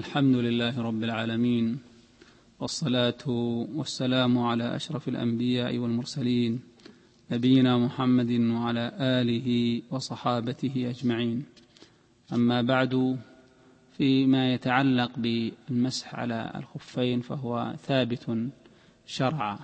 الحمد لله رب العالمين، والصلاة والسلام على أشرف الأنبياء والمرسلين نبينا محمد وعلى آله وصحابته أجمعين. أما بعد، فيما يتعلق بالمسح على الخفين فهو ثابت شرعا،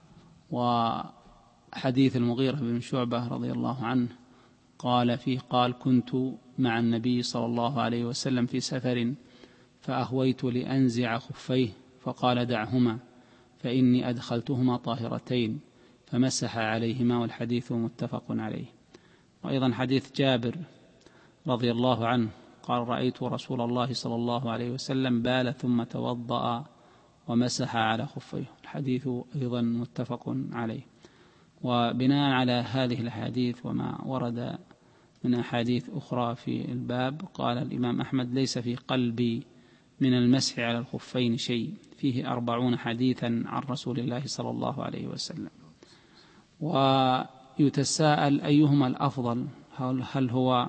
وحديث المغيرة بن شعبة رضي الله عنه قال فيه: كنت مع النبي صلى الله عليه وسلم في سفر فأهويت لأنزع خفيه فقال: دعهما فإني أدخلتهما طاهرتين، فمسح عليهما، والحديث متفق عليه. وأيضا حديث جابر رضي الله عنه قال: رأيت رسول الله صلى الله عليه وسلم بال ثم توضأ ومسح على خفيه، الحديث أيضا متفق عليه. وبناء على هذه الأحاديث وما ورد من أحاديث أخرى في الباب، قال الإمام أحمد: ليس في قلبي من المسح على الخفين شيء، فيه 40 حديثا عن رسول الله صلى الله عليه وسلم. ويتساءل أيهما الأفضل، هل هو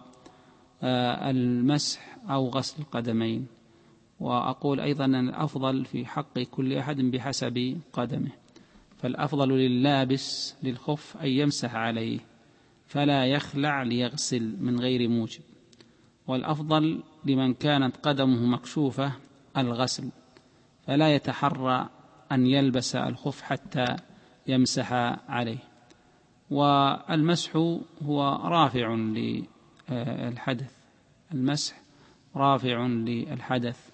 المسح أو غسل القدمين؟ وأقول أيضا أن الأفضل في حق كل أحد بحسب قدمه، فالأفضل لللابس للخف أن يمسح عليه فلا يخلع ليغسل من غير موجب، والأفضل لمن كانت قدمه مكشوفة الغسل فلا يتحرى أن يلبس الخف حتى يمسح عليه. والمسح هو رافع للحدث، المسح رافع للحدث،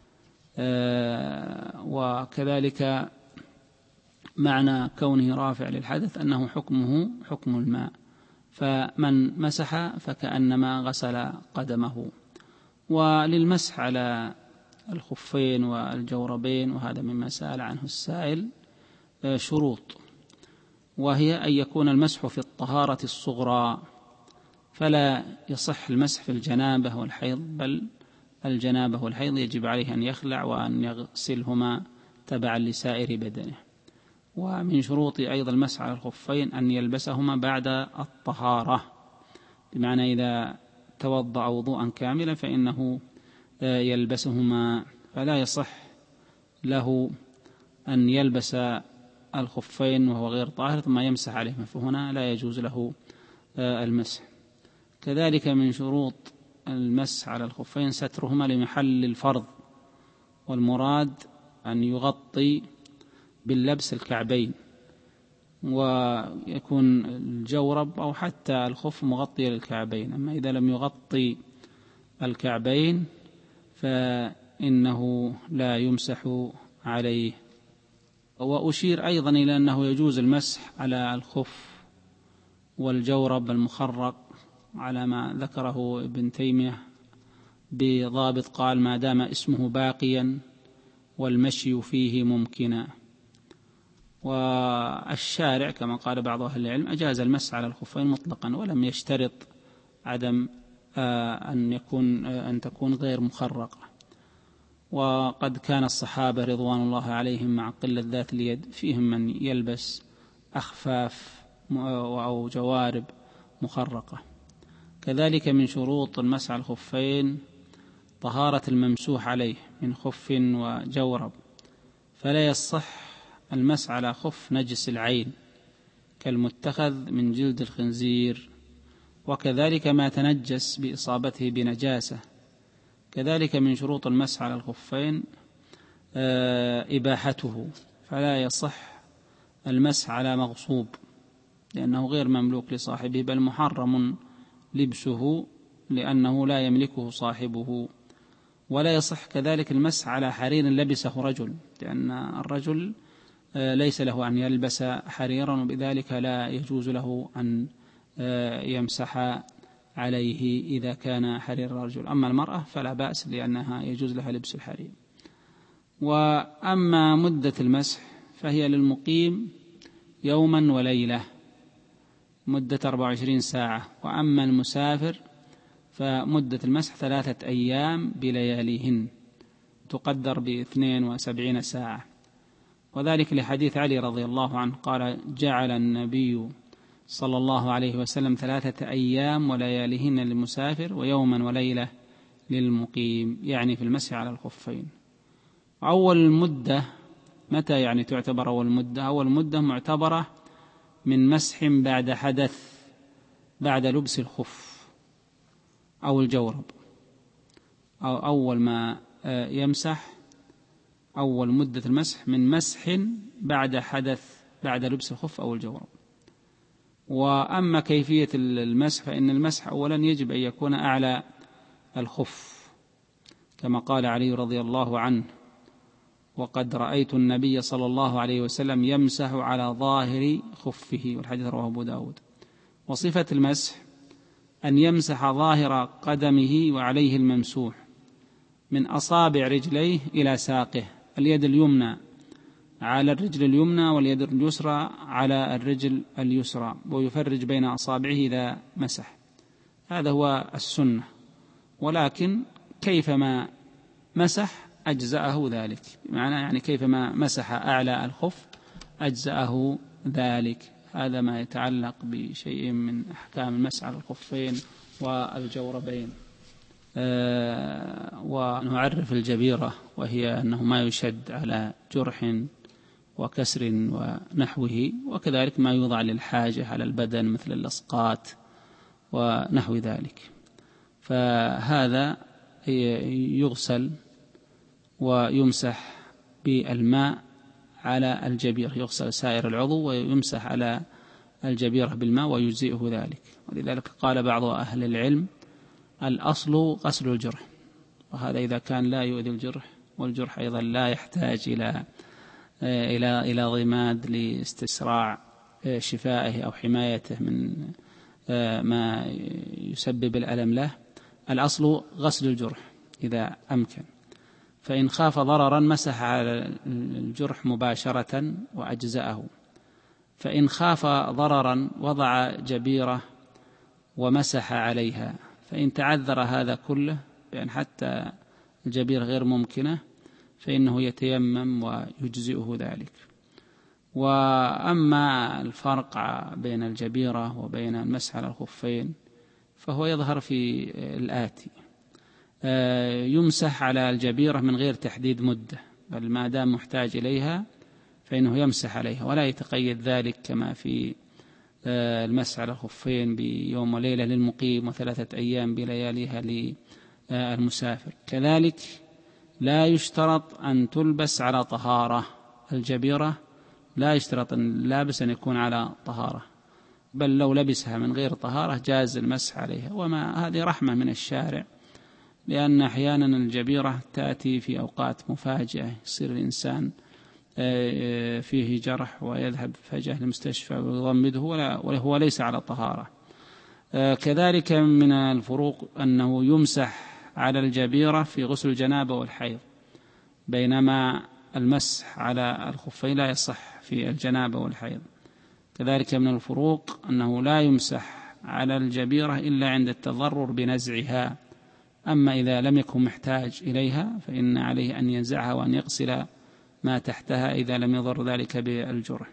وكذلك معنى كونه رافع للحدث أنه حكمه حكم الماء، فمن مسح فكأنما غسل قدمه. وللمسح على الخفين والجوربين، وهذا مما سأل عنه السائل، شروط، وهي أن يكون المسح في الطهارة الصغرى، فلا يصح المسح في الجنابة والحيض، بل الجنابة والحيض يجب عليه أن يخلع وأن يغسلهما تبعا لسائر بدنه. ومن شروط أيضا المسح على الخفين أن يلبسهما بعد الطهارة، بمعنى إذا توضأ وضوءا كاملا فإنه يلبسهما، فلا يصح له أن يلبس الخفين وهو غير طاهر ثم يمسح عليهما، فهنا لا يجوز له المسح. كذلك من شروط المسح على الخفين سترهما لمحل الفرض، والمراد أن يغطي باللبس الكعبين، ويكون الجورب أو حتى الخف مغطي للكعبين. أما إذا لم يغطي الكعبين فإنه لا يمسح عليه. وأشير أيضا إلى أنه يجوز المسح على الخف والجورب المخرق على ما ذكره ابن تيمية بضابط، قال: ما دام اسمه باقيا والمشي فيه ممكنا. والشارع كما قال بعض أهل العلم أجاز المسح على الخفين مطلقا، ولم يشترط عدم أن تكون غير مخرقة. وقد كان الصحابة رضوان الله عليهم مع قلة ذات اليد فيهم من يلبس أخفاف أو جوارب مخرقة. كذلك من شروط المسح على الخفين طهارة الممسوح عليه من خف وجورب، فلا يصح المسح على خف نجس العين كالمتخذ من جلد الخنزير، وكذلك ما تنجس بإصابته بنجاسة. كذلك من شروط المسح على الخفين إباحته، فلا يصح المسح على مغصوب لأنه غير مملوك لصاحبه، بل محرم لبسه لأنه لا يملكه صاحبه. ولا يصح كذلك المسح على حرير لبسه رجل، لأن الرجل ليس له أن يلبس حريرا، وبذلك لا يجوز له أن يمسح عليه إذا كان حرير الرجل. أما المرأة فلا بأس لأنها يجوز لها لبس الحرير. وأما مدة المسح فهي للمقيم يوما وليلة، مدة 24 ساعة. وأما المسافر فمدة المسح 3 أيام بلياليهن، تقدر ب72 ساعة. وذلك لحديث علي رضي الله عنه قال: جعل النبي صلى الله عليه وسلم 3 أيام ولياليهن للمسافر، ويوما وليلة للمقيم، يعني في المسح على الخفين. أول المدة متى يعني تعتبر أول مدة؟ أول مدة معتبرة من مسح بعد حدث، بعد لبس الخف أو الجورب، أو أول ما يمسح، أول مدة المسح من مسح بعد حدث، بعد لبس الخف أو الجورب. وأما كيفية المسح فإن المسح أولا يجب أن يكون أعلى الخف، كما قال علي رضي الله عنه: وقد رأيت النبي صلى الله عليه وسلم يمسح على ظاهر خفه، والحديث رواه أبو داود. وصفة المسح أن يمسح ظاهر قدمه وعليه الممسوح من أصابع رجليه إلى ساقه، اليد اليمنى على الرجل اليمنى واليد اليسرى على الرجل اليسرى، ويفرج بين أصابعه إذا مسح. هذا هو السنة، ولكن كيفما مسح أجزأه ذلك، بمعنى يعني كيفما مسح أعلى الخف أجزأه ذلك. هذا ما يتعلق بشيء من أحكام المسح على الخفين والجوربين. ونعرف الجبيرة، وهي أنه ما يشد على جرح وكسر ونحوه، وكذلك ما يوضع للحاجة على البدن مثل الأسقاط ونحو ذلك. فهذا يغسل ويمسح بالماء على الجبيرة، يغسل سائر العضو ويمسح على الجبيرة بالماء ويجزئه ذلك. ولذلك قال بعض أهل العلم: الأصل غسل الجرح، وهذا إذا كان لا يؤذي الجرح، والجرح أيضا لا يحتاج إلى ضماد لاستسراع شفائه أو حمايته من ما يسبب الألم له. الأصل غسل الجرح إذا أمكن، فإن خاف ضررا مسح على الجرح مباشرة وأجزأه، فإن خاف ضررا وضع جبيرة ومسح عليها، فإن تعذر هذا كله بأن حتى الجبيرة غير ممكنة فإنه يتيمم ويجزئه ذلك. وأما الفرق بين الجبيرة وبين المسح على الخفين فهو يظهر في الآتي: يمسح على الجبيرة من غير تحديد مدة، بل ما دام محتاج إليها فإنه يمسح عليها، ولا يتقيد ذلك كما في المسح على الخفين بيوم وليلة للمقيم و3 أيام بلياليها للمسافر. كذلك لا يشترط أن تلبس على طهارة، الجبيرة لا يشترط اللابس أن يكون على طهارة، بل لو لبسها من غير طهارة جاز المسح عليها. وما هذه رحمة من الشارع، لأن أحيانا الجبيرة تأتي في أوقات مفاجئة، يصير الإنسان فيه جرح ويذهب فجأة للمستشفى ويضمده وهو ليس على طهارة. كذلك من الفروق أنه يمسح على الجبيرة في غسل الجنابة والحيض، بينما المسح على الخفين لا يصح في الجنابة والحيض. كذلك من الفروق أنه لا يمسح على الجبيرة إلا عند التضرر بنزعها، أما إذا لم يكن محتاج إليها فإن عليه أن ينزعها وأن يغسل ما تحتها إذا لم يضر ذلك بالجرح.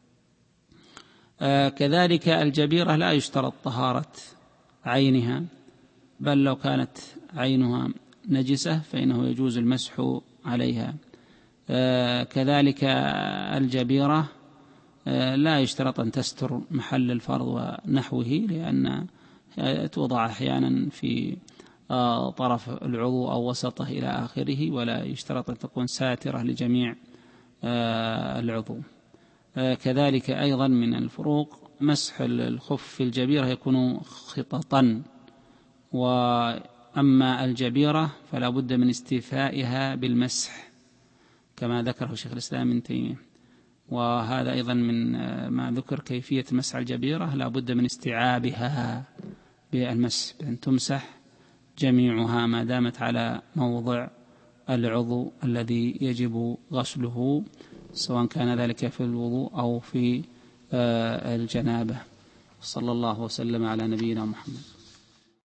كذلك الجبيرة لا يشترط طهارة عينها، بل لو كانت عينها نجسة فإنه يجوز المسح عليها. كذلك الجبيرة لا يشترط أن تستر محل الفرض ونحوه، لأن توضع أحيانا في طرف العضو أو وسطه إلى آخره، ولا يشترط أن تكون ساترة لجميع العضو. كذلك أيضا من الفروق مسح الخف في الجبيرة يكون خططا، وأما الجبيرة فلا بد من استيفائها بالمسح كما ذكره شيخ الإسلام ابن تيمية. وهذا أيضا من ما ذكر كيفية مسح الجبيرة، لا بد من استيعابها بالمسح، بأن تمسح جميعها ما دامت على موضع العضو الذي يجب غسله، سواء كان ذلك في الوضوء أو في الجنابة. صلى الله وسلم على نبينا محمد.